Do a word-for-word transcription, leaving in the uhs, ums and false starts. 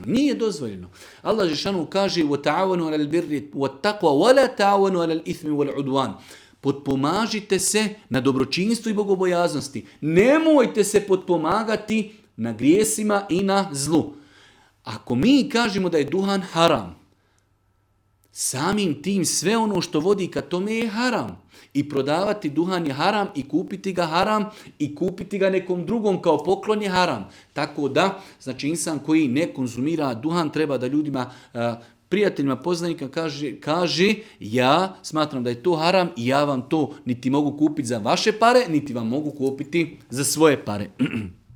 Nije dozvoljeno. Allah dželešanu kaže: "Wa ta'awanu 'alal birri wat-taqwa wa la ta'awanu 'alal ithmi wal-'udwan." Potpomažite se na dobročinstvu i bogobojaznosti. Nemojte se potpomagati na grijesima i na zlu. Ako mi kažemo da je duhan haram, samim tim sve ono što vodi ka tome je haram. I prodavati duhan je haram, i kupiti ga haram, i kupiti ga nekom drugom kao poklon je haram. Tako da, znači insan koji ne konzumira duhan treba da ljudima, prijateljima, poznanika kaže, kaže ja smatram da je to haram i ja vam to niti mogu kupiti za vaše pare, niti vam mogu kupiti za svoje pare.